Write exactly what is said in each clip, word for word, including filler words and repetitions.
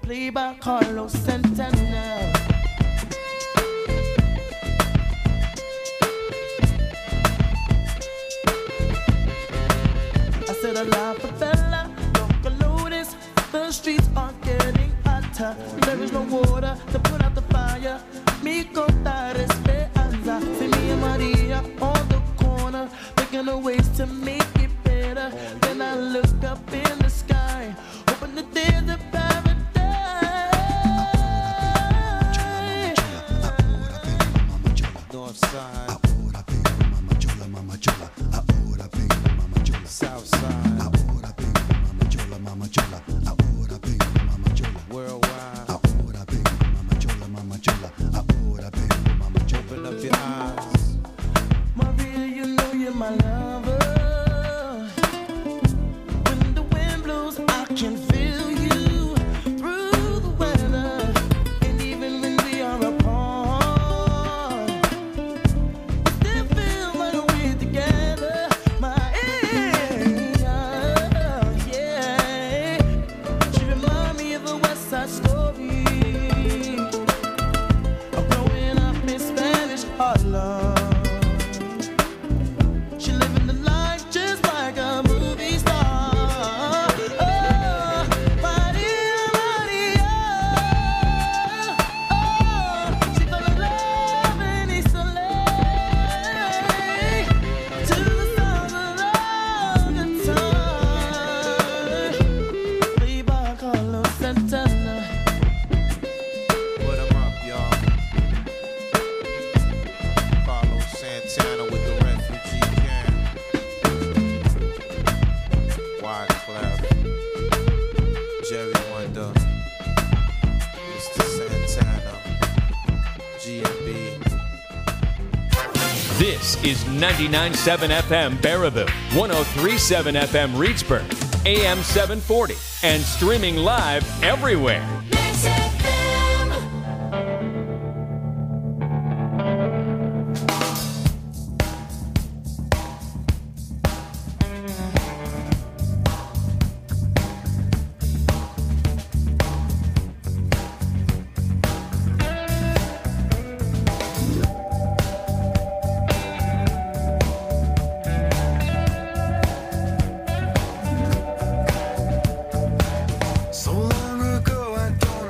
Played by Carlos Santana. I said a la favela, don't notice. The streets are getting hotter. There is no water to put out the fire. Mi contar esperanza. See me and Maria on the corner, thinking of ways to make it better. Then I look up in the sky, hoping that there's a paradise. North side. Ahora vengo, mama chola, mama chola. Ahora vengo, mama chola. South side. Ahora vengo, mama chola, mama chola. Ahora vengo, mama chola. Worldwide. Ahora vengo, mama chola, mama chola. Ahora vengo, mama chola. Open up your eyes. Maria, you know you're my lover. When the wind blows, I can feel you through the weather. And even when we are apart, we still feel like we're together. My yeah, yeah. She reminds me of a West Side Story. Of growing up in Spanish Harlem. She living the life just like a movie star. Oh, Maria, Maria. Oh, she fell in love in East L A to the sound of love guitar. Played by Carlos Santana. Put 'em up, y'all. Carlos Santana with the refugee camp. Wyclef, Jerry Wonder, Mister Santana, G M B. This is ninety-nine point seven F M Baraboo, one oh three point seven F M Reedsburg, A M seven forty, and streaming live everywhere. So long ago, I don't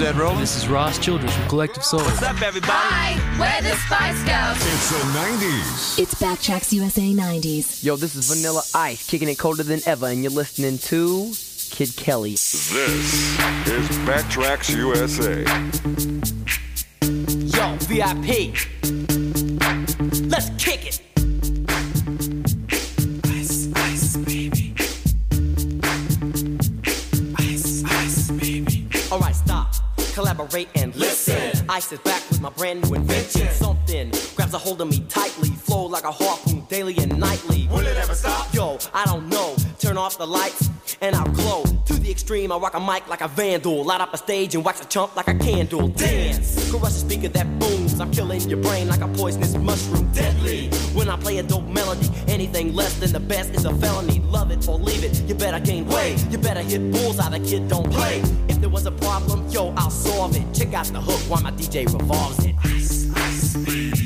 Ed Rollins. This is Ross Childress from Collective Soul. What's up, everybody? Hi, we're the Spice Girls. It's the nineties. It's Backtracks U S A nineties. Yo, this is Vanilla Ice, kicking it colder than ever, and you're listening to Kid Kelly. This is Backtracks U S A. Yo, V I P. Let's kick it. Ice, ice, baby. Ice, ice, baby. All right, stop. Collaborate and listen. Ice is back with my brand new invention. Something grabs a hold of me tightly. Flow like a harpoon daily and nightly. Will it ever stop? Yo, I don't know. Turn off the lights and I'll glow. To the extreme, I rock a mic like a vandal. Light up a stage and wax a chump like a candle. Dance, crush a speaker that booms. I'm killing your brain like a poisonous mushroom. Deadly, when I play a dope melody. Anything less than the best is a felony. Love it or leave it, you better gain weight. You better hit bullseye, the kid don't play. If there was a problem, yo, I'll solve it. Check out the hook while my D J revolves it. Ice, ice, baby.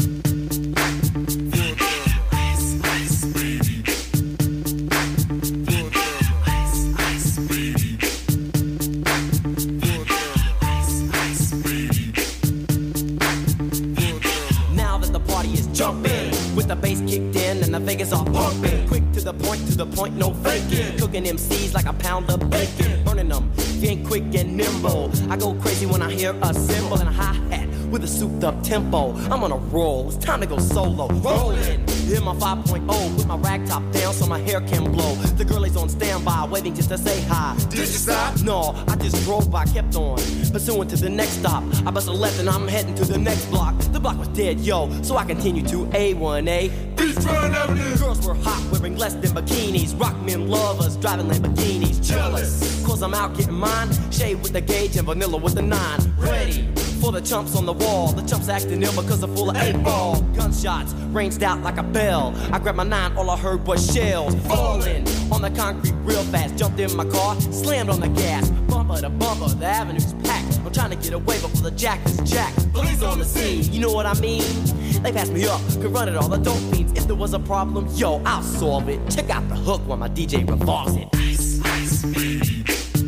Jumping with the bass kicked in and the Vegas are pumping. Quick to the point, to the point, no faking. Cooking M Cs like a pound of bacon. Burning them, if you ain't quick and nimble. I go crazy when I hear a cymbal and a hi-hat with a souped up tempo. I'm on a roll, it's time to go solo. Rolling, in my five point oh with my rag top down so my hair can blow. The girl is on standby, waiting just to say hi. Did you stop? No, I just drove by, kept on pursuing to the next stop. I bust a left and I'm heading to the next block. The block was dead, yo, so I continue to A one A. Beachfront Avenue. Girls were hot, wearing less than bikinis. Rock men lovers, driving Lamborghinis. Jealous, cause I'm out getting mine. Shade with the gauge and vanilla with the nine. Ready for the chumps on the wall. The chumps acting ill because they're full of eight ball. Gunshots ranged out like a bell. I grabbed my nine, all I heard was shells falling on the concrete real fast. Jumped in my car, slammed on the gas. Bumper to bumper, the avenue's packed. I'm trying to get away before the jack is jacked. Police on the scene, you know what I mean? They passed me up, could run it all, the dope fiends. If there was a problem, yo, I'll solve it. Check out the hook while my D J revolves it. Ice, ice, baby.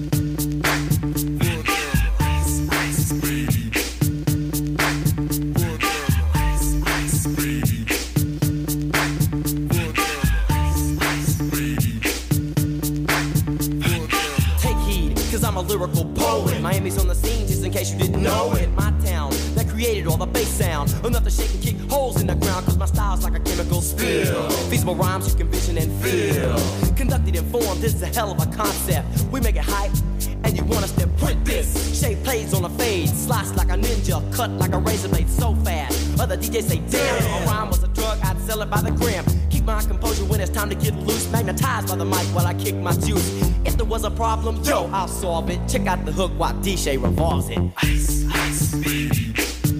I'm a lyrical poet. Miami's on the scene, just in case you didn't know it. My town that created all the bass sound. Enough to shake and kick holes in the ground, cause my style's like a chemical spill. Feasible rhymes you can vision and feel. Conducted in form, this is a hell of a concept. We make it hype, and you want us to print this. Shape plays on a fade, slice like a ninja, cut like a razor blade so fast. Other D Js say, damn, a rhyme was a drug, I'd sell it by the gram. Keep my composure when it's time to get loose. Magnetized by the mic while I kick my juice. If there was a problem, yo, I'll solve it. Check out the hook while D J revolves it. Ice, ice, baby.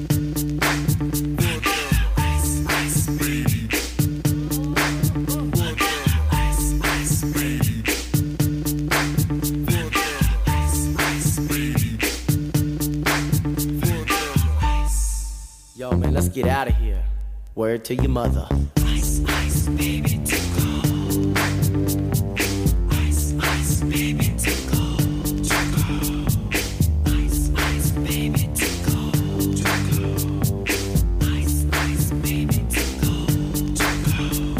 Ice, ice, baby. Ice, ice, baby. Ice, ice, baby. Yo, man, let's get out of here. Word to your mother. Ice, ice, baby, tickle. Ice, ice, baby, tickle. Tickle. Ice, ice, baby, tickle. Tickle. Ice, ice, baby, tickle. Tickle.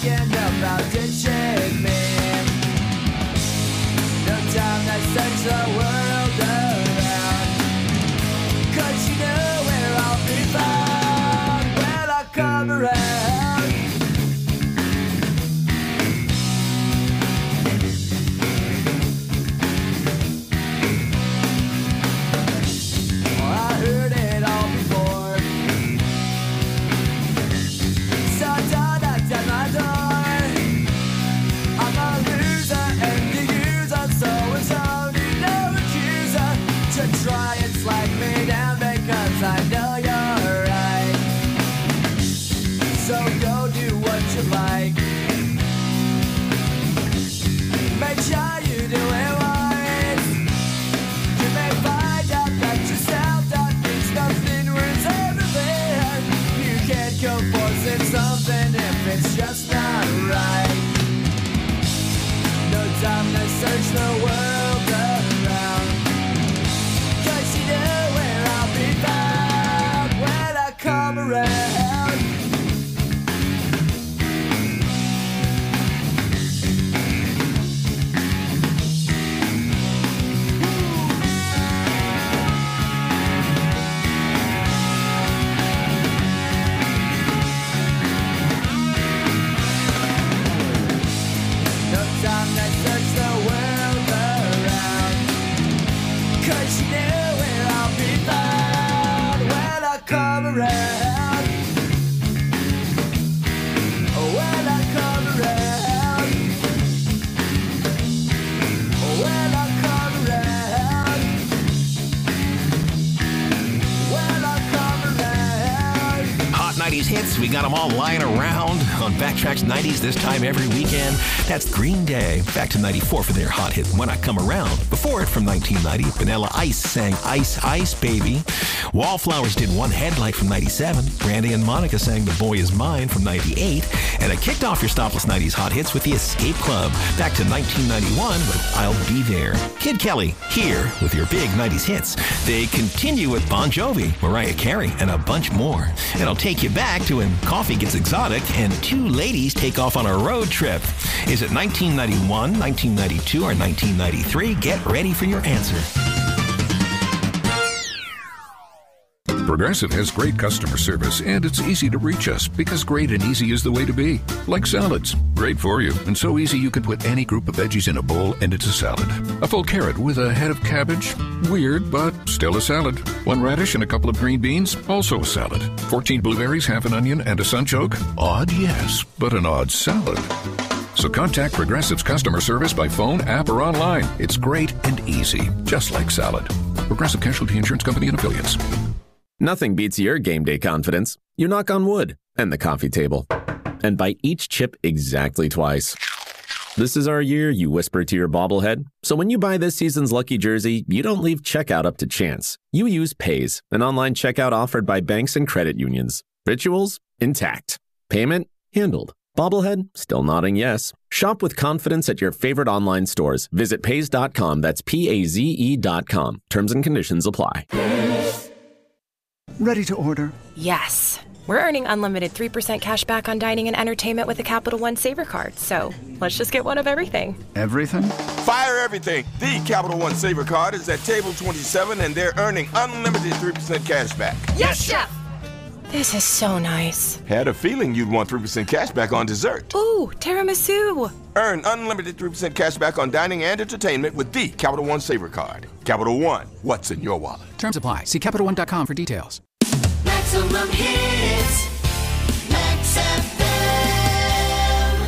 thinking about ditching me. No time to search the world around, 'cause you know where I'll be found when I come around. Oh, I heard it all before, so don't knock down my door. I'm a loser and the user, so it's only no accuser to try and slag me down because I know you're right. So go do what you like, make sure you do it right. You may find out that yourself that thinks nothing was everything. You can't go forcing something if it's just not right. No time to search the world around, 'cause you know where I'll be found when I come around. No time to search the world around, 'cause you know where I'll be found when I come around. When I come around. When I come around. When I come around. Hot nineties hits, we got them all lying around on Backtracks nineties this time every weekend. That's Green Day, back to ninety-four for their hot hit, When I Come Around. Before it, from nineteen ninety, Vanilla Ice sang Ice Ice Baby. Wallflowers did One Headlight from ninety-seven. Brandy and Monica sang The Boy Is Mine from ninety-eight. And it kicked off your Stopless nineties hot hits with the Escape Club, back to nineteen ninety-one with I'll Be There. Kid Kelly, here with your big nineties hits. They continue with Bon Jovi, Mariah Carey, and a bunch more. And I'll take you back to when coffee gets exotic and two ladies take off on a road trip. Is it nineteen ninety-one, nineteen ninety-two, or nineteen ninety-three? Get ready for your answer. Progressive has great customer service, and it's easy to reach us because great and easy is the way to be. Like salads, great for you, and so easy you can put any group of veggies in a bowl and it's a salad. A full carrot with a head of cabbage, weird, but still a salad. One radish and a couple of green beans, also a salad. fourteen blueberries, half an onion, and a sunchoke? Odd, yes, but an odd salad. So contact Progressive's customer service by phone, app, or online. It's great and easy, just like salad. Progressive Casualty Insurance Company and Affiliates. Nothing beats your game day confidence. You knock on wood and the coffee table and bite each chip exactly twice. This is our year, you whisper to your bobblehead. So when you buy this season's lucky jersey, you don't leave checkout up to chance. You use Paze, an online checkout offered by banks and credit unions. Rituals intact. Payment handled. Bobblehead still nodding yes. Shop with confidence at your favorite online stores. Visit paze dot com. That's P A Z E dot com. Terms and conditions apply. Ready to order? Yes. We're earning unlimited three percent cash back on dining and entertainment with a Capital One Saver card. So let's just get one of everything. Everything? Fire everything. The Capital One Saver card is at table twenty-seven, and they're earning unlimited three percent cash back. Yes, Chef! This is so nice. Had a feeling you'd want three percent cash back on dessert. Ooh, tiramisu. Earn unlimited three percent cash back on dining and entertainment with the Capital One Saver card. Capital One, what's in your wallet? Terms apply. See Capital One dot com for details. Maximum hits. Max F M.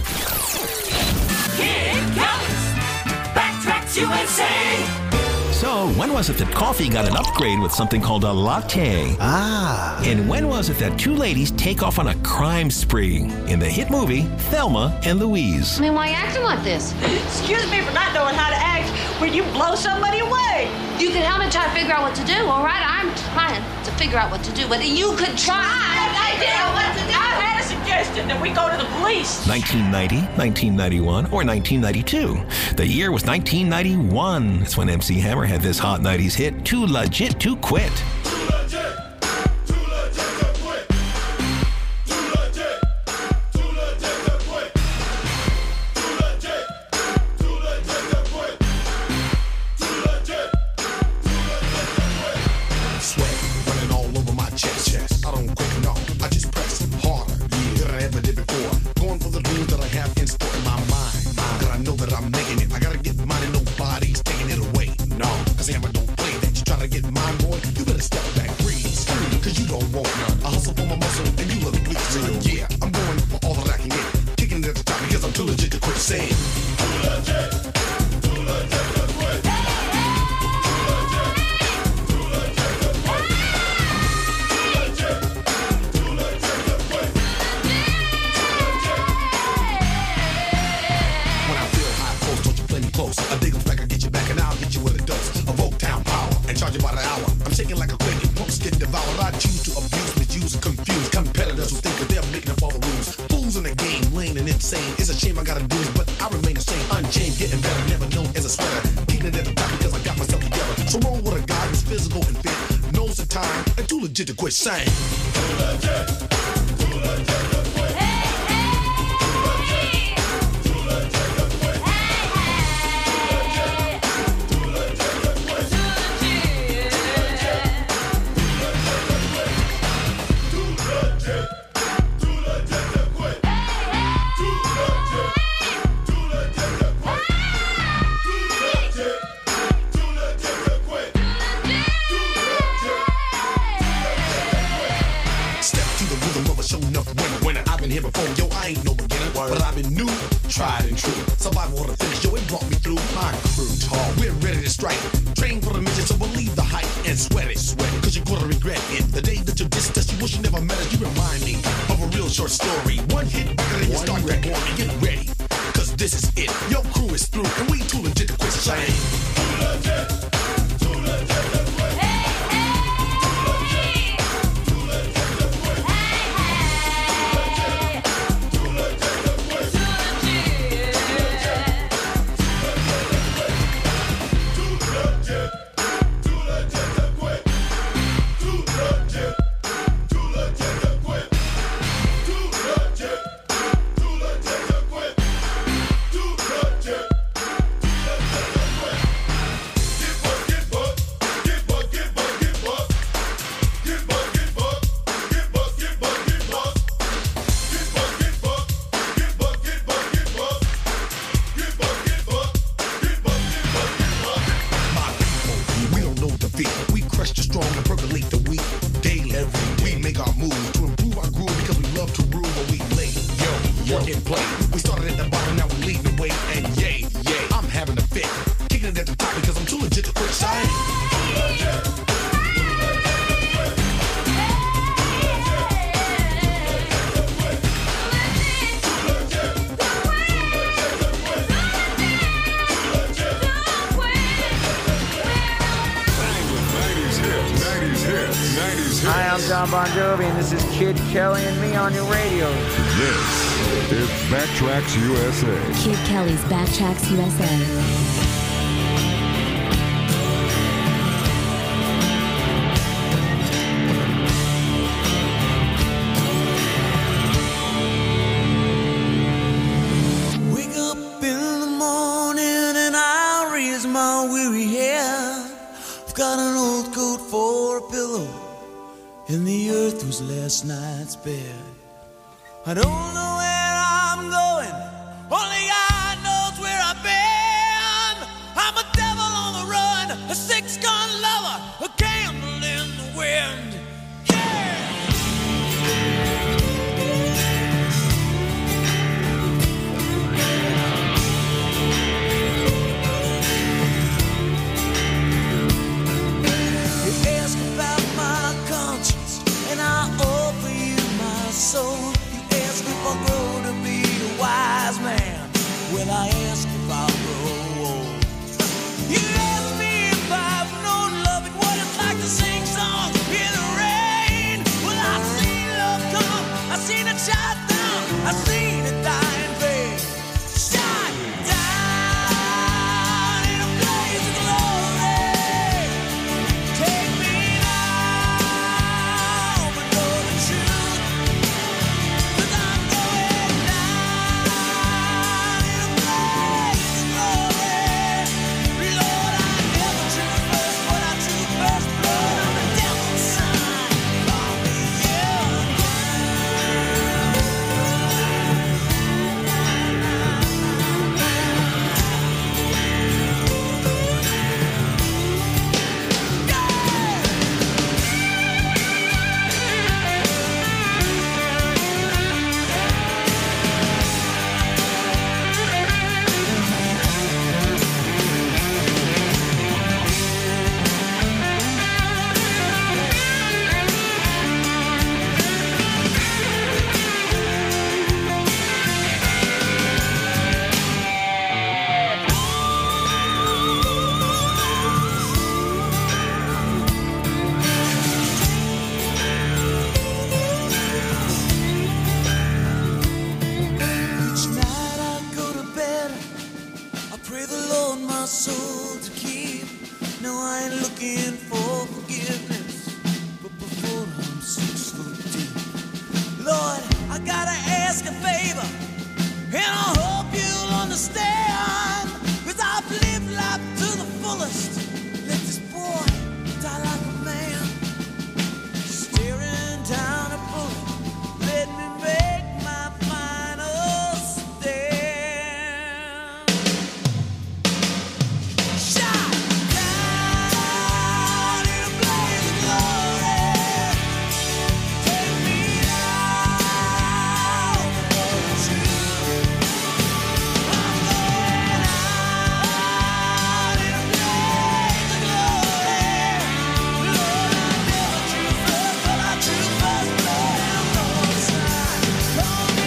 Here it comes. Backtracks U S A. So, when was it that coffee got an upgrade with something called a latte? Ah. And when was it that two ladies take off on a crime spree in the hit movie Thelma and Louise? I mean, why are you acting like this? Excuse me for not knowing how to act when you blow somebody away. You can help me try to figure out what to do, all right? I'm trying to figure out what to do, but you could try. I have an idea what to do. I had a suggestion that we go to the police. nineteen ninety, nineteen ninety-one, or nineteen ninety-two. The year was nineteen ninety-one. That's when M C Hammer had this hot nineties hit, Too Legit to Quit. too legit to quit saying. Too legit, too legit to quit. Too legit to quit. Too legit, too legit to quit. When I feel high close, don't you play me close. I dig 'em back, I get you back, and I'll get you with a dose of Oak Town power and charge you by the hour. I'm shaking like a quake, and punks get devoured. I choose to abuse, misuse, and confuse competitors who think that they're making up all the rules. Fools in the game, lame and insane. It's a shame I gotta do this, but I remain the same. Unchained, getting better, never known as a sweater. Keeping it at the top because I got myself together. So roll with a guy who's physical and fit, knows the time, and too legit to quit saying. Too legit, too legit to quit. Too legit, too legit to quit. Too legit, too legit to quit. Too legit, too legit to quit. Too legit, too legit to quit. Too legit, too legit to quit. Too legit, step to the rhythm of a show enough winner. Winner, I've been here before, yo, I ain't no beginner, but I've been new, tried and true. Survival of the finish, yo, it brought me through. My crew tall, we're ready to strike. Train for the mission, so believe the hype and sweat it, sweat it, cause you're gonna regret it. The day that you dissed us, you wish you never met us. You remind me of a real short story. One hit record and you start that warning. Get ready, cause this is it. Your crew is through, and we too legit to quit saying. Too legit, too legit to quit. We crush the strong and percolate the weak daily. We make our moves to improve our groove because we love to rule what we lay. Yo, work and play. We started at the bottom, now we lead the way. And yay, yay, I'm having a fit. Kicking it at the top because I'm too legit to quit shining. Too legit. Hi, I'm John Bon Jovi, and this is Kid Kelly and me on your radio. This is Backtracks U S A. Kid Kelly's Backtracks U S A. Wake up in the morning and I raise my weary head. I've got an old coat for a pillow, and the earth was last night's bed. I don't know where I'm going, only God knows where I've been. I'm a devil on the run, a six-gun lover, a candle in the wind. soul. You ask if I'll grow to be a wise man. Well, I ask if I'll grow old. You ask me if I've known love and what it's like to sing songs in the rain. Well, I've seen love come, I've seen it shot down, I've seen it die in vain. Shot down in a blaze of glory. Take me now, but know the truth. 'Cause I'm going down in a blaze must let this boy die like a man. Staring down a bullet, let me make my final stand. Shot down in a blaze of glory. Take me out for the truth. I'm going out in a blaze of glory. Lord, I never true first, but I true first blood. I'm going side. Call me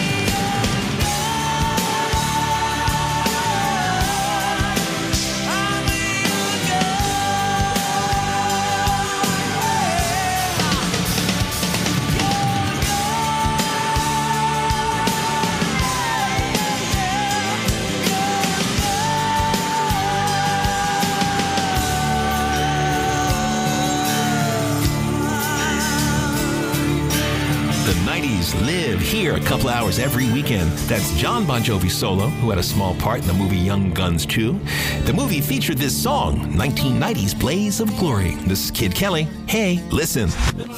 The nineties live here a couple hours every weekend. That's John Bon Jovi solo, who had a small part in the movie Young Guns two. The movie featured this song, nineteen nineties Blaze of Glory. This is Kid Kelly. Hey, listen.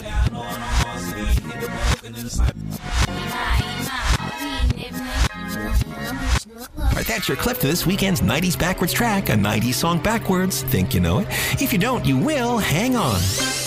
All right, that's your clip to this weekend's nineties Backwards track, a nineties song backwards. Think you know it? If you don't, you will. Hang on.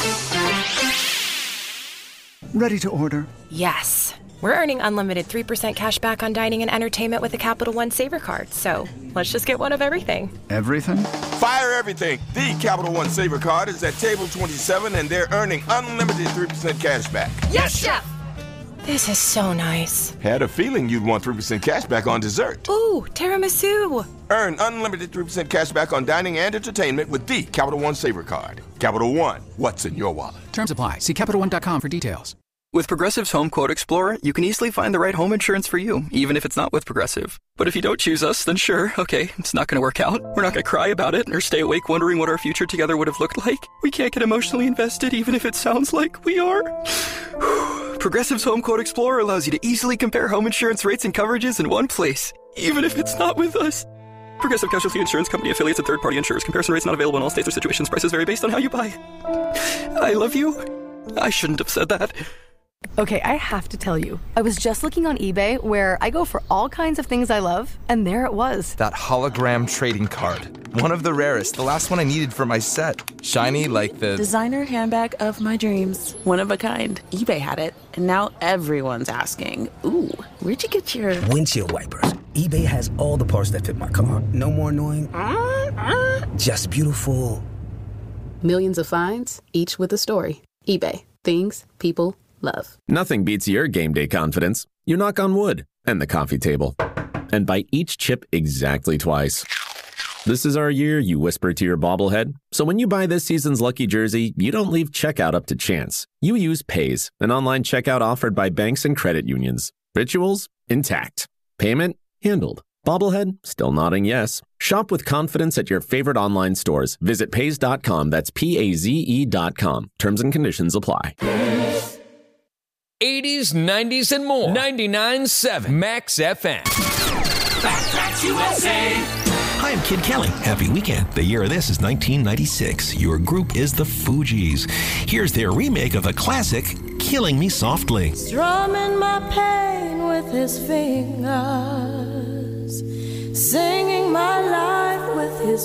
Ready to order? Yes. We're earning unlimited three percent cash back on dining and entertainment with a Capital One Saver card, so let's just get one of everything. Everything? Fire everything. The Capital One Saver Card is at table twenty-seven, and they're earning unlimited three percent cash back. Yes, Chef! This is so nice. Had a feeling you'd want three percent cash back on dessert. Ooh, tiramisu. Earn unlimited three percent cash back on dining and entertainment with the Capital One Saver Card. Capital One, what's in your wallet? Terms apply. See Capital One dot com for details. With Progressive's Home Quote Explorer, you can easily find the right home insurance for you, even if it's not with Progressive. But if you don't choose us, then sure, okay, it's not going to work out. We're not going to cry about it or stay awake wondering what our future together would have looked like. We can't get emotionally invested, even if it sounds like we are. Progressive's Home Quote Explorer allows you to easily compare home insurance rates and coverages in one place, even if it's not with us. Progressive Casualty Insurance Company affiliates and third-party insurers. Comparison rates not available in all states or situations. Prices vary based on how you buy. I love you. I shouldn't have said that. Okay, I have to tell you, I was just looking on eBay where I go for all kinds of things I love, and there it was. That hologram trading card. One of the rarest, the last one I needed for my set. Shiny like the... Designer handbag of my dreams. One of a kind. eBay had it, and now everyone's asking, ooh, where'd you get your... Windshield wipers. eBay has all the parts that fit my car. No more annoying. Just beautiful. Millions of finds, each with a story. eBay. Things people love. Nothing beats your game day confidence. You knock on wood and the coffee table and bite each chip exactly twice. This is our year, you whisper to your bobblehead. So when you buy this season's lucky jersey, you don't leave checkout up to chance. You use Paze, an online checkout offered by banks and credit unions. Rituals? Intact. Payment? Handled. Bobblehead? Still nodding yes. Shop with confidence at your favorite online stores. Visit paze dot com. That's P A Z E dot com. Terms and conditions apply. eighties, nineties, and more. ninety-nine point seven Max F M. Backtracks U S A. Hi, I'm Kid Kelly. Happy weekend. The year of this is nineteen ninety-six. Your group is the Fugees. Here's their remake of the classic, Killing Me Softly. Strumming my pain with his fingers, singing my life with his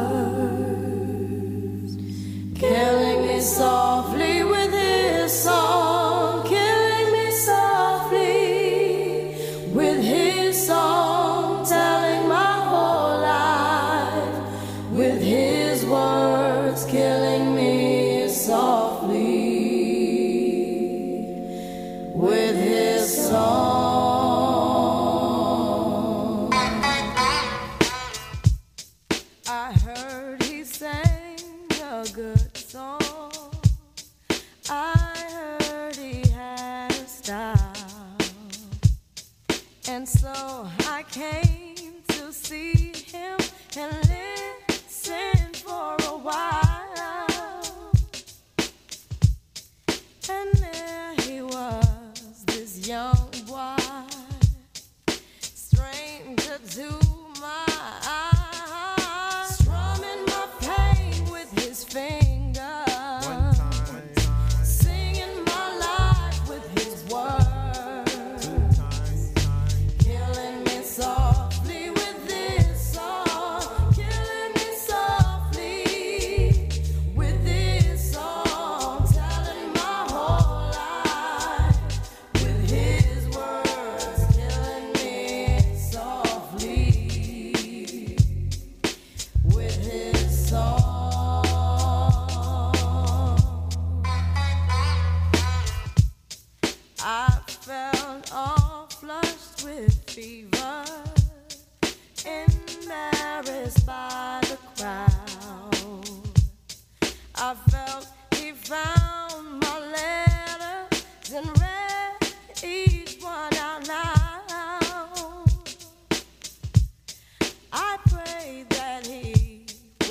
words, killing me softly with his song, killing me softly with his song, telling my whole life with his words, killing me softly with his song. I heard he sang a good song. I heard he had a style. And so I came to see him and listen for a while. And there he was, this young boy, stranger to my eyes, strumming my pain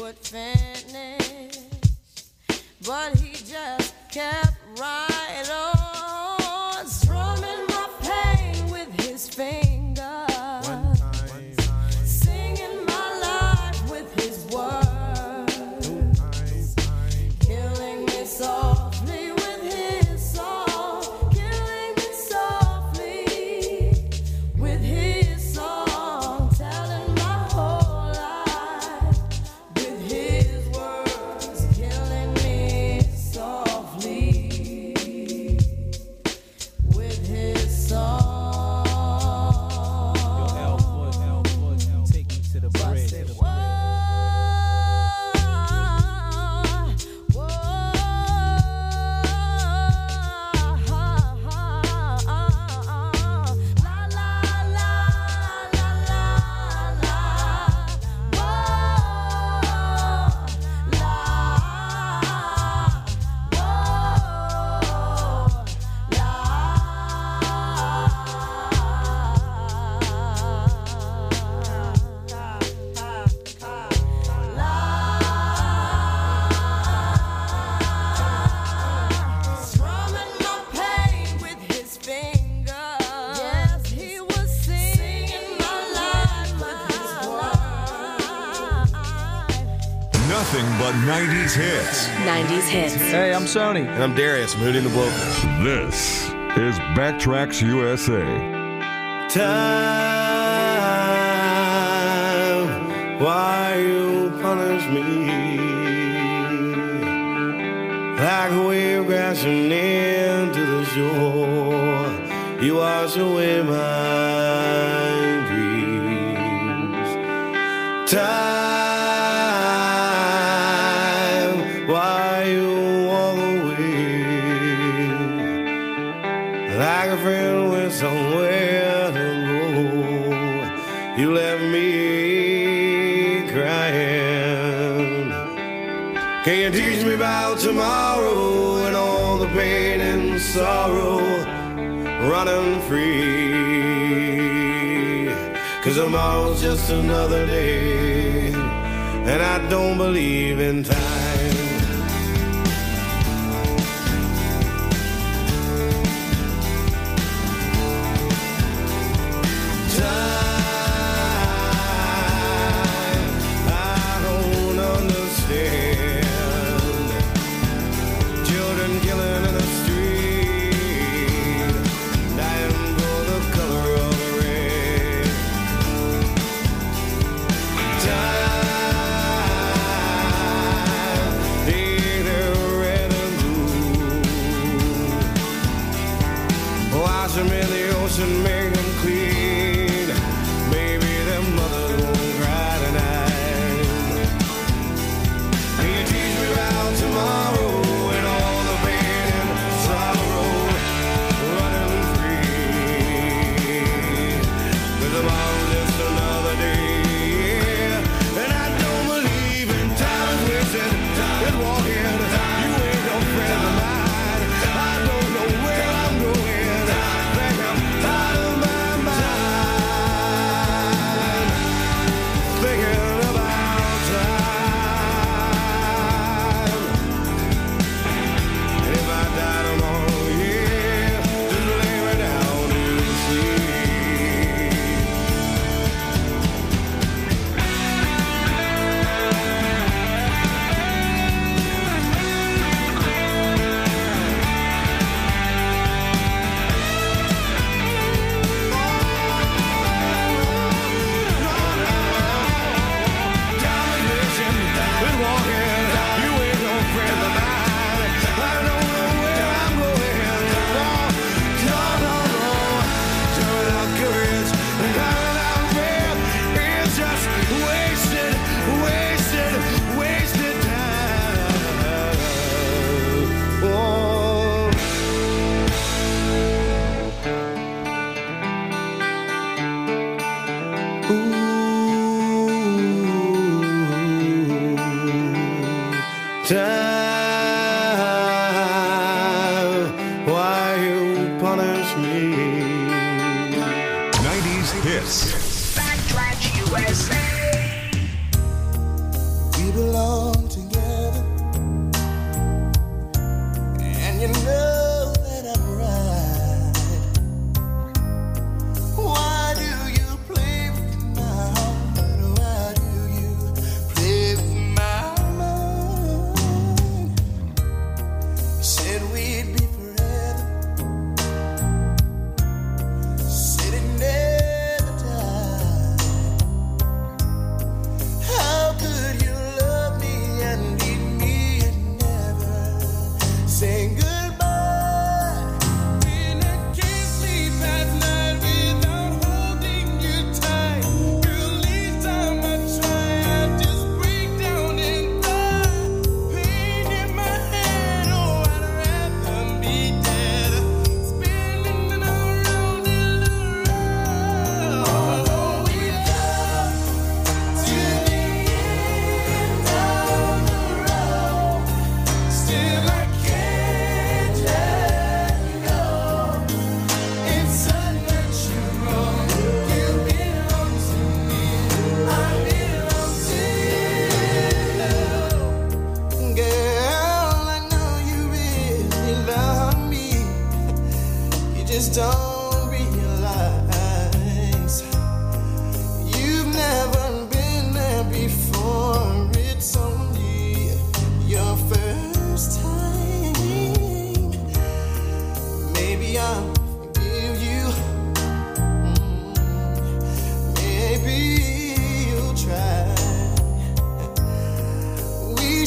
would finish, but he just kept right on, strumming my pain with his fingers, singing my life with his words, killing me softly with his song, killing me softly with his song, telling my whole life with his words, killing me softly with his song. Take me to the bridge. Strumming my pain with his fingers. Yes, he was singing my life with his words. Nothing but nineties hits. nineties hits. Hey, I'm Sony. And I'm Darius, I'm Hootie and the Blowfish. This is Backtracks U S A. Time, why you punish me like a wave crashing into the shore? You wash away my dreams. Time, why you walk away like a friend with somewhere to go? You left me crying. Can you teach me about tomorrow and all the pain and sorrow running free? 'Cause tomorrow's just another day, and I don't believe in time. Wash them in the ocean, make them clean. Maybe their mothers won't cry tonight. Can you teach me about tomorrow and all the pain and sorrow running free? 'Cause tomorrow's just another day, and I don't believe in time is wasted. It's walking, you ain't no friend of mine. I don't know where I'm going. Out of my mind, thinking about time. And if I die tomorrow, yeah, just lay me down to sleep. Time, why you punish me? nineties hits. We belong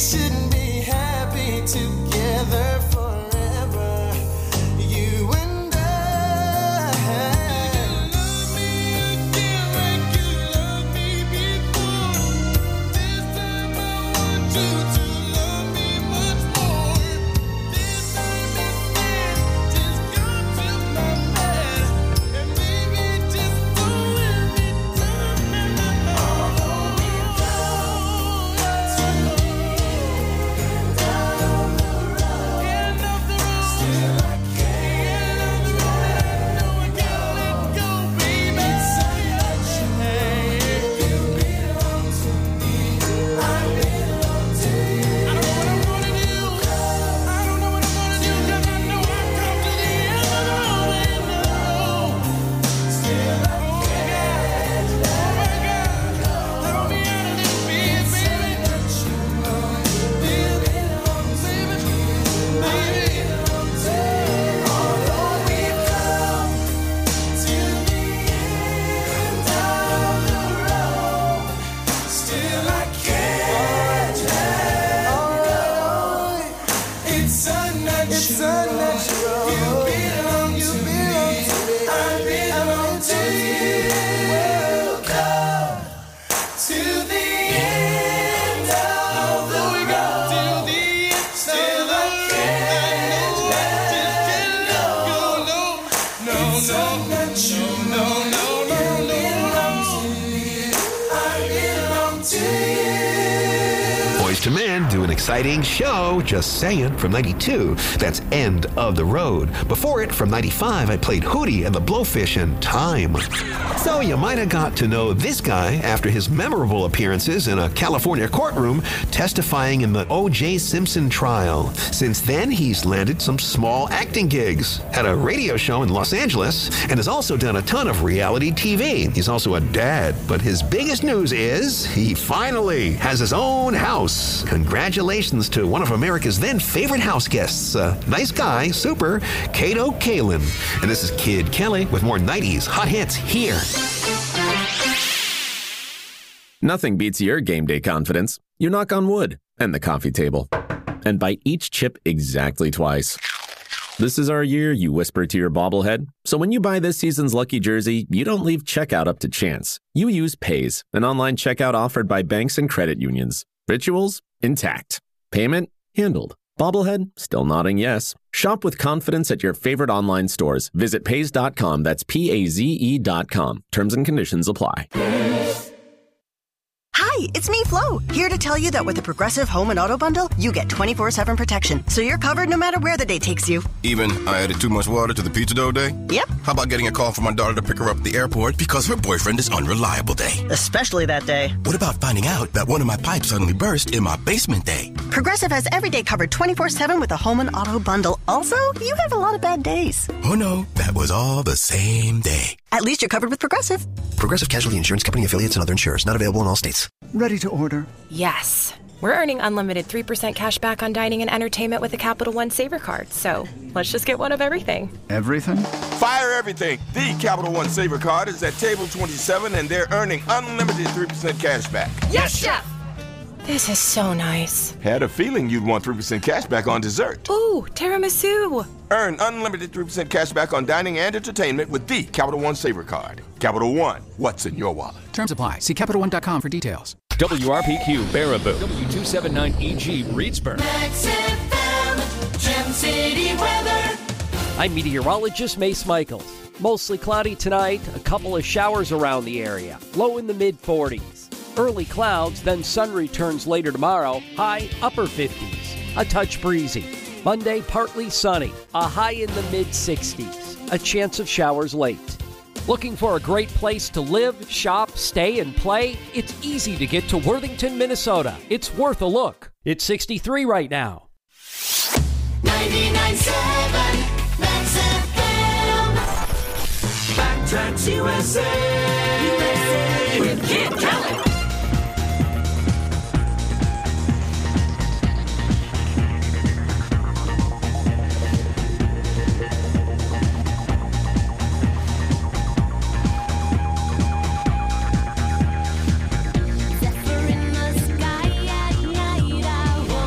shouldn't be happy together forever. You and I. Love me again like you loved me before. This time I want you to love me much more. This time instead, just come to my bed and maybe just don't let me down. Although we've come to the end of the road, end of the road, still I can't let go. I can't let go, baby. It's such a shame. You belong to me. I belong to you. I don't know what I'm gonna do. I don't know what I'm gonna do 'cause I know I've come to the end of the road, end of the road. Still I can't let go. Throw me out of this bed, baby. You belong to me. Baby, although we've come to the end of the road, still I can't let go. It's unnatural. You belong to me. I belong to you. Come to the end of the road. Still I can't let go. No, no, no, no, no, no, no. I belong to you. Boys to Men do an exciting show, Just Saying, from ninety-two. That's End of the Road. Before it, from ninety-five, I played Hootie and the Blowfish and Time. So you might have got to know this guy after his memorable appearances in a California courtroom testifying in the O J Simpson trial. Since then, he's landed some small acting gigs, had a radio show in Los Angeles, and has also done a ton of reality T V. He's also a dad, but his biggest news is he finally has his own house. Congratulations to one of America's then favorite house guests, uh, nice guy, super, Kato Kaelin. And this is Kid Kelly with more nineties hot hits here. Nothing beats your game day confidence. You knock on wood and the coffee table and bite each chip exactly twice. This is our year, you whisper to your bobblehead. So when you buy this season's lucky jersey, you don't leave checkout up to chance. You use Paze, an online checkout offered by banks and credit unions. Rituals? Intact. Payment? Handled. Bobblehead? Still nodding yes. Shop with confidence at your favorite online stores. Visit paze dot com. That's P A Z E dot com. Terms and conditions apply. Hi, it's me, Flo, here to tell you that with the Progressive Home and Auto Bundle, you get twenty-four seven protection, so you're covered no matter where the day takes you. Even I added too much water to the pizza dough day? Yep. How about getting a call from my daughter to pick her up at the airport because her boyfriend is unreliable day? Especially that day. What about finding out that one of my pipes suddenly burst in my basement day? Progressive has every day covered twenty-four seven with the Home and Auto Bundle. Also, you have a lot of bad days. Oh no, that was all the same day. At least you're covered with Progressive. Progressive Casualty Insurance Company affiliates and other insurers. Not available in all states. Ready to order. Yes. We're earning unlimited three percent cash back on dining and entertainment with a Capital One Saver card. So let's just get one of everything. Everything? Fire everything. The Capital One Saver card is at table twenty-seven, and they're earning unlimited three percent cash back. Yes, Chef! This is so nice. Had a feeling you'd want three percent cash back on dessert. Ooh, tiramisu. Earn unlimited three percent cash back on dining and entertainment with the Capital One Saver card. Capital One, what's in your wallet? Terms apply. See Capital One dot com for details. W R P Q Baraboo, W two seventy-nine E G Reedsburg. Max F M, Gem City weather. I'm meteorologist Mace Michaels. Mostly cloudy tonight, a couple of showers around the area. Low in the mid forties. Early clouds, then sun returns later tomorrow. High upper fifties. A touch breezy. Monday, partly sunny. A high in the mid sixties. A chance of showers late. Looking for a great place to live, shop, stay, and play? It's easy to get to Worthington, Minnesota. It's worth a look. It's sixty-three right now. ninety-nine point seven Max F M. Backtracks U S A. U S A. With Kid Kelly. Zephyr in the sky, I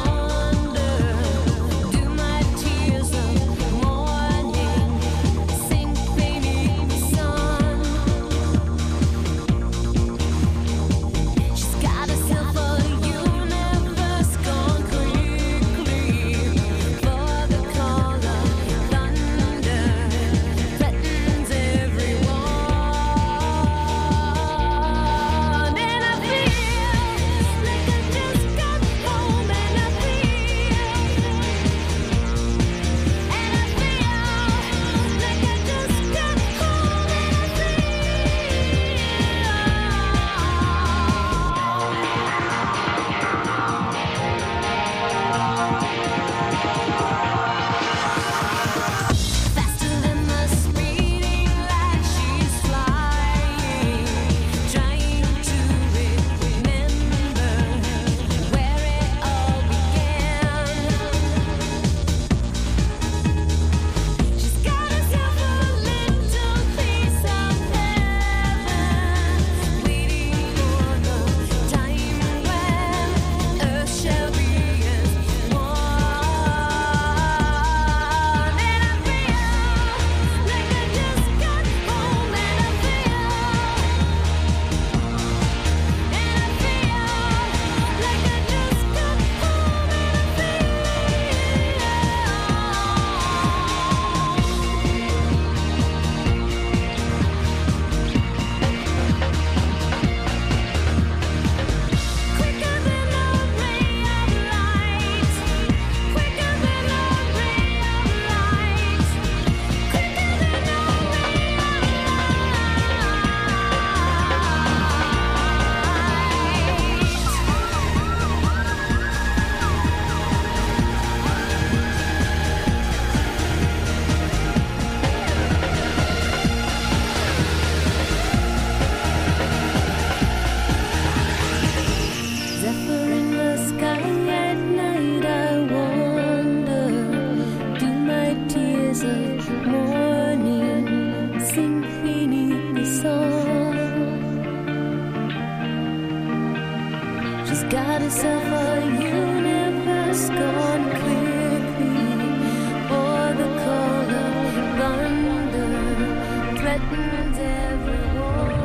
She's got herself a universe gone quickly, for the call of thunder threatens everyone.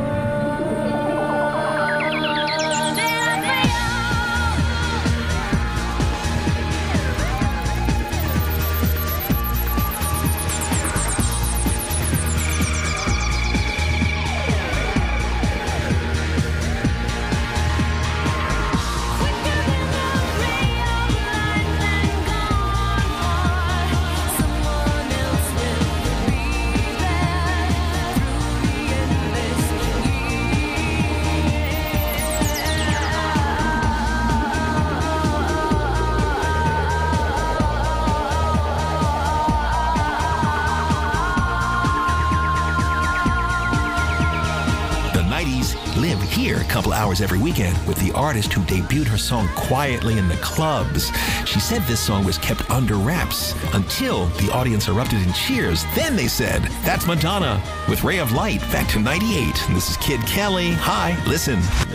Live here a couple hours every weekend with the artist who debuted her song quietly in the clubs. She said this song was kept under wraps until the audience erupted in cheers. Then they said, that's Madonna with Ray of Light, back to ninety-eight. And this is Kid Kelly. Hi, listen.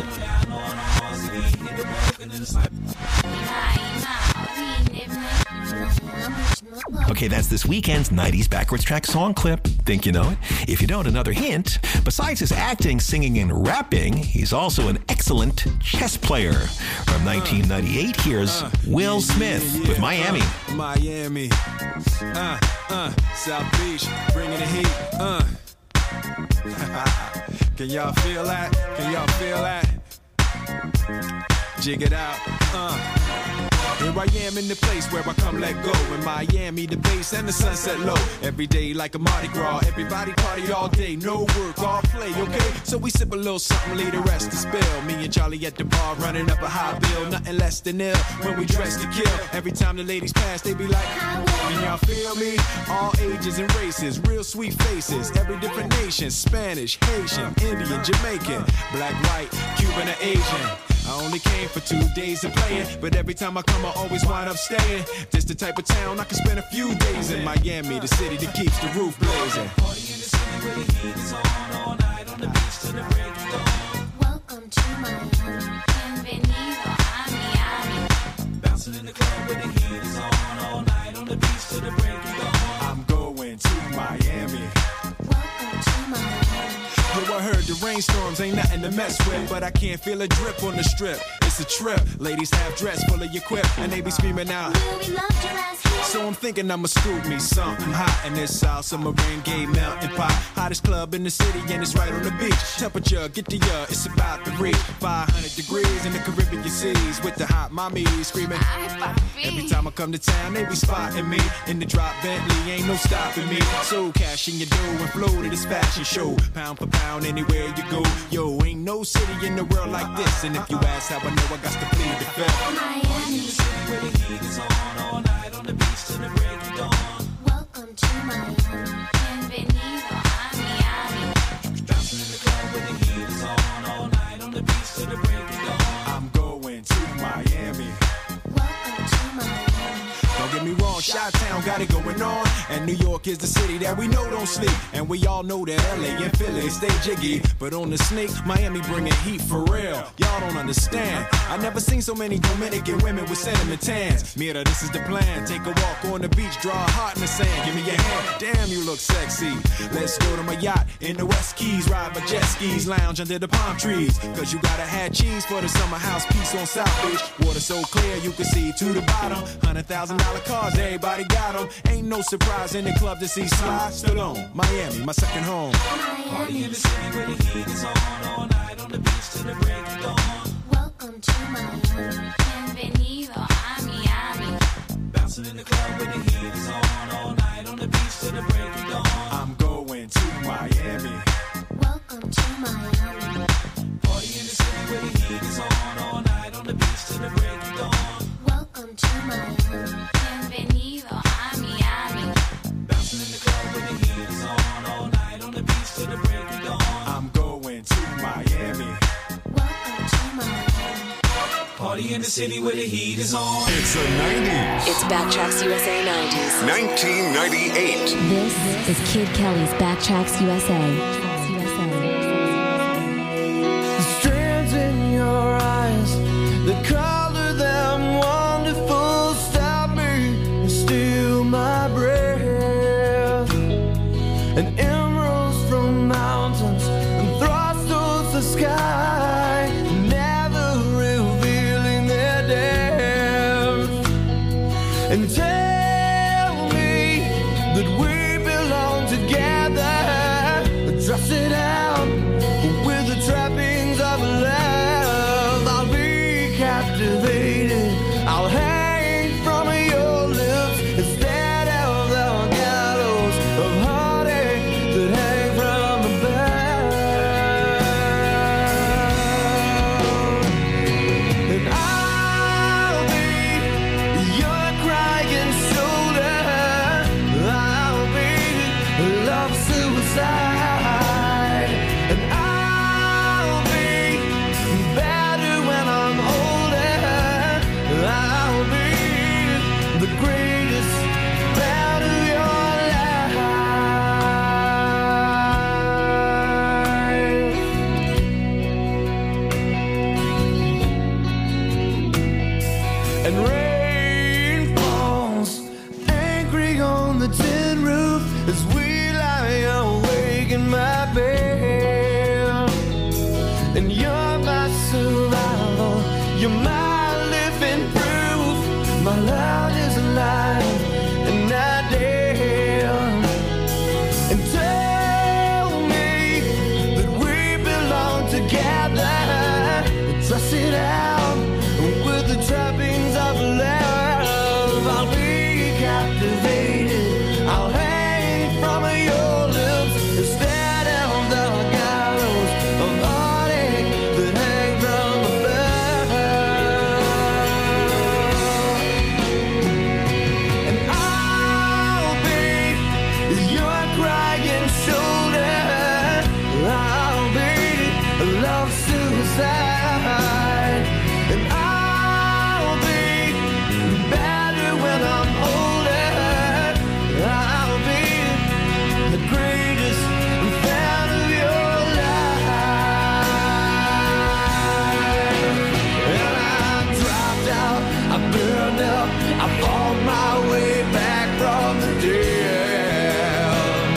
Okay, that's this weekend's nineties Backwards Track song clip. Think you know it? If you don't, another hint. Besides his acting, singing, and rapping, he's also an excellent chess player. From nineteen ninety-eight, here's uh, Will Smith yeah, yeah, with Miami. Uh, Miami. Uh, uh, South Beach, bringing the heat. Uh. Can y'all feel that? Can y'all feel that? Jig it out. Uh. Here I am in the place where I come let go. In Miami, the bass and the sunset low. Every day like a Mardi Gras. Everybody party all day, no work, all play, okay? So we sip a little something, leave the rest to spill. Me and Charlie at the bar running up a high bill. Nothing less than ill when we dress to kill. Every time the ladies pass, they be like, can y'all feel me? All ages and races, real sweet faces. Every different nation, Spanish, Haitian, Indian, Jamaican, black, white, Cuban, or Asian. I only came for two days of playing, but every time I come, I always wind up staying. This the type of town I can spend a few days in. Miami, the city that keeps the roof blazing. Party in the city where the heat is on, all night on the beach till the break of dawn. Welcome to Miami, bienvenido a Miami. Bouncing in the club where the heat is on, all night on the beach till the break of dawn. I'm going to Miami. Welcome to Miami. Yo, I heard the rainstorms ain't nothing to mess with, but I can't feel a drip on the strip. It's a trip. Ladies have dress full of your quip, and they be screaming out, we loved your ass here. So I'm thinking I'ma scoop me something hot in this South Summer rain gay melting pot. Hottest club in the city, and it's right on the beach. Temperature, get the uh, it's about to reach five hundred degrees in the Caribbean seas with the hot mommy screaming. Every time I come to town, they be spotting me in the drop Bentley, ain't no stopping me. So cash in your dough and flow to this fashion show, pound for pound anywhere you go. Yo, ain't no city in the world like this, and if you ask how I know, I got to plead the fifth. Miami, the city where the heat is on, all night on the beach till the break of dawn. Welcome to Miami, bienvenido a Miami. Bouncing in the club where the heat is on, all night on the beach till the break of dawn. I'm going to Miami. Welcome to Miami. Don't get me wrong, Chi-Town got it going on, and New York is the city that we know don't sleep, and we all know that L A and Philly stay jiggy, but on the sneak, Miami bringing heat for real. Y'all don't understand. I never seen so many Dominican women with cinnamon tans. Mira, this is the plan. Take a walk on the beach, draw a heart in the sand. Give me your hand. Damn, you look sexy. Let's go to my yacht in the West Keys, ride my jet skis, lounge under the palm trees. Cause you gotta have cheese for the summer house piece on South Beach. Water so clear you can see to the bottom. Hundred thousand dollar cars, everybody got them. Ain't no surprise in the club to see Sly Stallone. Miami, my second home. Party in the city where the heat is on, all night on the beach till the break of dawn. Welcome to Miami, bienvenido a Miami. Bouncing in the club where the heat is on, all night on the beach till the break of dawn. I'm going to Miami. Welcome to Miami. Party in the city where the heat is on, all night on the beach till the break of dawn. Welcome to Miami, bienvenido a Miami. Bouncing in the club where the heat is on, all night on the beach till the break of dawn. I'm going to Miami. Welcome to Miami. Party in the city where the heat is on. It's the nineties. It's Backtracks U S A nineties. nineteen ninety-eight. This is Kid Kelly's Backtracks U S A. The strands in your eyes The color them wonderful stop me and steal my breath. And emeralds from mountains and thrusts towards the sky, never revealing their depth. And tell me that we belong together, dress it out with the trappings of love. I'll be captivated, I'll hang from your lips instead of the gallows of heartache that hang from above. And I'll be your crying shoulder, I'll be love suicide. And I'll be better when I'm older, I'll be the greatest fan of your life. And rain falls angry on the tin roof as we lie awake in my bed. And you're my survival, you're my living proof. My love is alive and not dead. And tell me that we belong together, dress it out with the trappings of love. I'll be captivated, I'll hang from your lips instead of the gallows of heartache that hang from above. And I'll be your crying shoulder, I'll be love suicide. And I'll be better when I'm older, I'll be the greatest fan of your life. And I dropped out, I burned up, I fought my way back from the dead.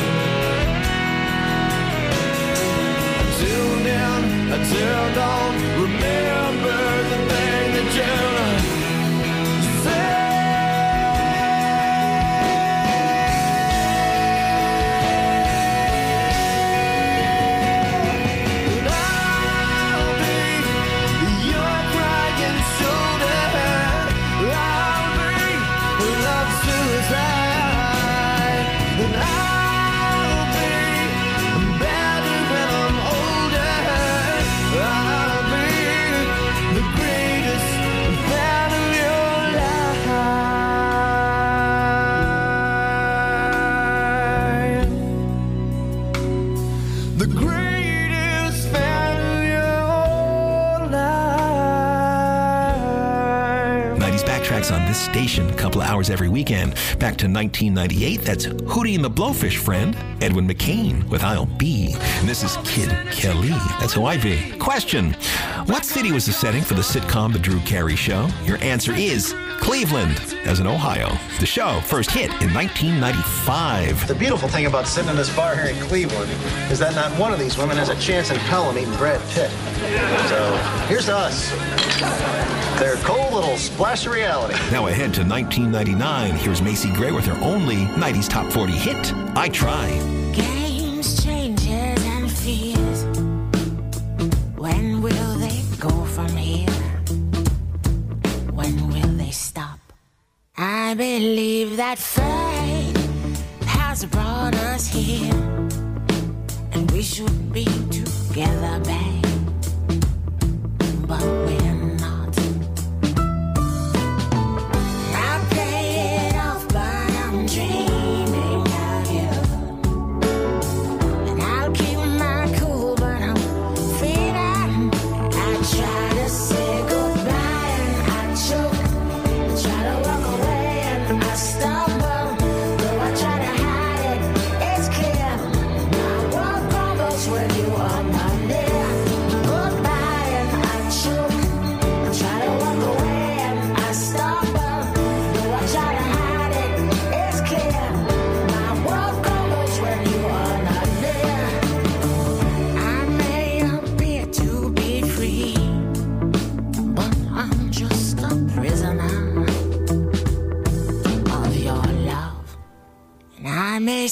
Until then, until dawn, remember the thing that you said. And I'll be your crying shoulder, I'll be love suicide. And I'll be better when I'm older, I'll be the greatest fan of your life. The greatest fan of your life. nineties backtracks on this station, a couple of hours every weekend. Back to nineteen ninety-eight, that's Hootie and the Blowfish Friend, Edwin McCain with I'll Be. And this is Kid Kelly, that's who I be. Question, what city was the setting for the sitcom The Drew Carey Show? Your answer is Cleveland, as in Ohio. The show first hit in nineteen ninety-five. The beautiful thing about sitting in this bar here in Cleveland is that not one of these women has a chance in hell of meeting Brad Pitt. So here's to us. Their cold little splash of reality. Now ahead to nineteen ninety-nine, here's Macy Gray with her only nineties top forty hit, I Try. Games, changes, and fears. When will they go from here? When will they stop? I believe that fate has brought us here, and we should be together, babe. But we're not. I play it off, but I'm dreaming of you. And I'll keep my cool, but I'm feeling. I try to say goodbye and I choke. I try to walk away and I stumble. Though I try to hide it, it's clear. My world crumbles when you are not near.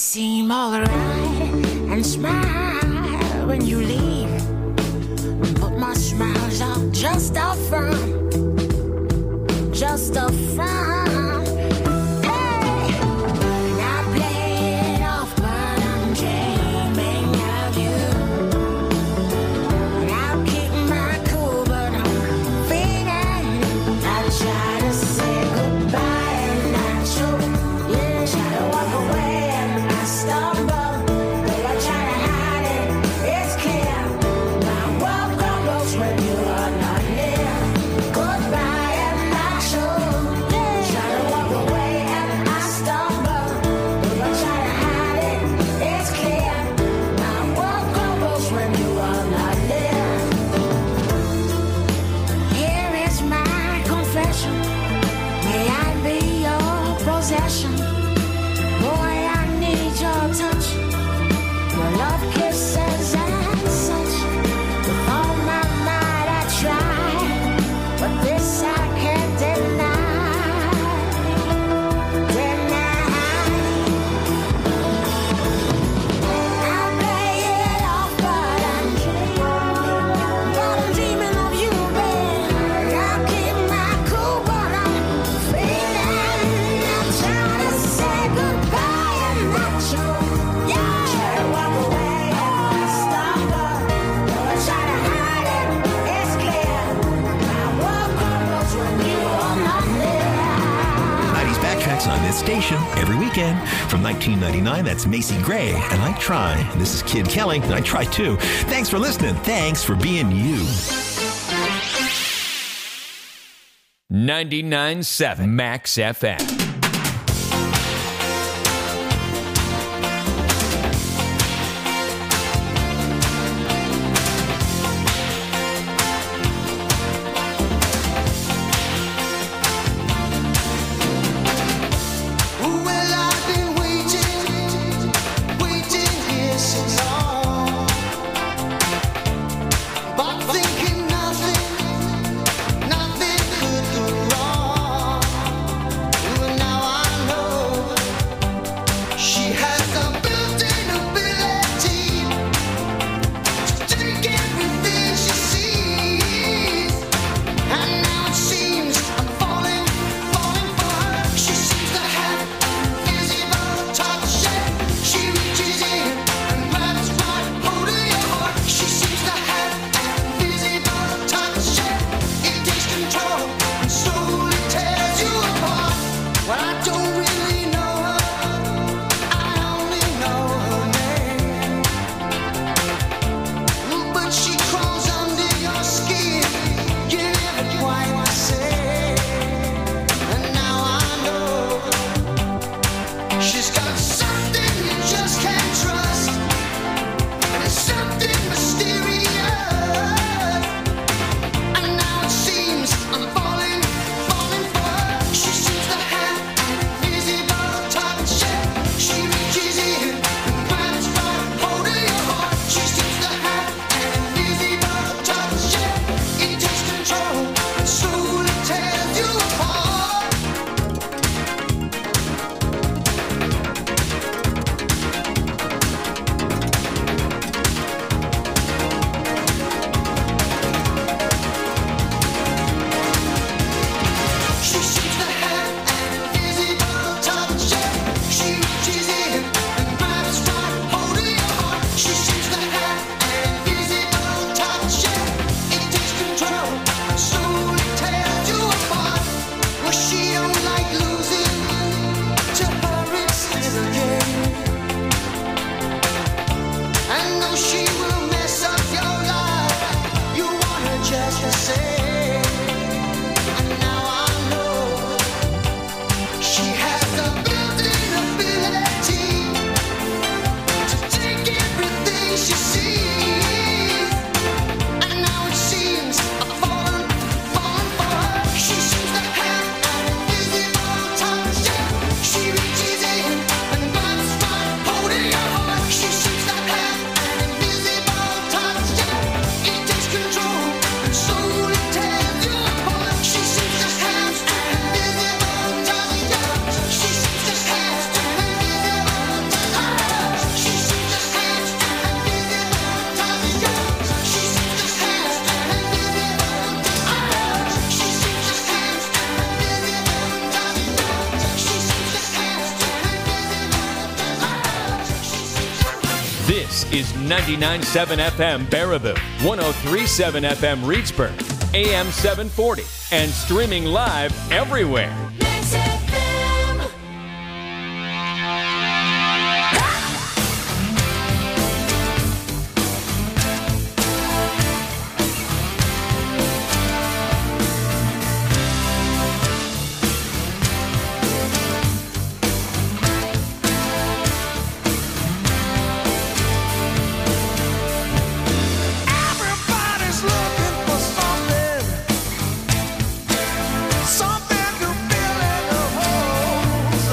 seem alright and smile when you leave, but my smile's all just a front, just a front. Hey, and I play it off, but I'm dreaming of you. And I'll keep my cool, but I'm feeling. I try to say goodbye and I choke, yeah, try to walk away and I stumble, but I try to hide it. It's clear my world crumbles when you are not near. Goodbye and I choke, yeah, try to walk away and I stumble, but I try to hide it. It's clear my world crumbles when you are not near. Here is my confession. May I be your possession? Boy, I need your touch, your love kisses and such. With all my might I try, but this I can't deny. Deny. I play it off, but I'm but I'm dreaming of you, babe. I keep my cool, but I'm feeling. I'm trying to say goodbye and not you. Yeah, try to walk away and I stumble, but I try to hide it. It's clear my world crumbles when you are not there. nineties Backtracks on this station every weekend. From nineteen ninety-nine, that's Macy Gray, and I Try. This is Kid Kelly, and I Try Too. Thanks for listening. Thanks for being you. ninety-nine point seven Max F M. Well, I've been waiting, waiting here so long, but thinking nothing, nothing could go wrong. Well, now I know she has a built-in ability to take everything she sees, and now it seems I'm falling, falling for her. She seems to have invisible touch, yeah. She reaches in and grabs right hold of your heart. She seems to have invisible touch, yeah. It takes control and slowly tears you apart. Well, I don't really know her, I only know her name. But she crawls under your skin, you never quite the same. And now I know she's got something you just can't trust, and it's something mysterious. And now it seems I'm falling, falling for her. She seems to have invisible touch, yeah. She reaches in and grabs right hold of your heart. She seems to have invisible touch, yeah. It takes control and slowly tears you apart. She seems to have an invisible touch, yeah. She reaches in and grabs right hold of your heart. She seems to have an invisible touch, yeah. It takes control and slowly tears you apart. Well, she don't like losing, to her it's still a game. I know she will mess up your life, you want her just the same. And now I know she has a built-in ability to take everything she sees. And now it seems I'm falling, falling is ninety-nine point seven F M Baraboo, one oh three point seven F M Reedsburg, A M seven forty, and streaming live everywhere. Everybody's looking for something, something to fill in the holes.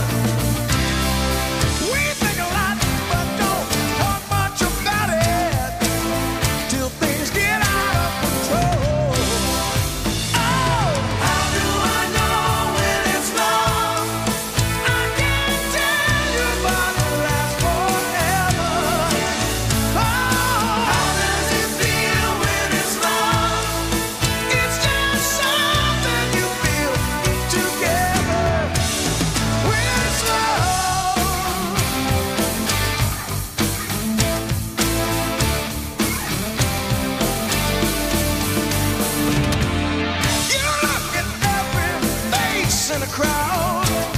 We think a lot, but don't talk much about it till things get out of control. Oh, how do I know when it's love? I can't tell you, but it lasts forever. Oh, how does it feel when it's love? It's just something you feel together when it's love. You look at every face in the crowd.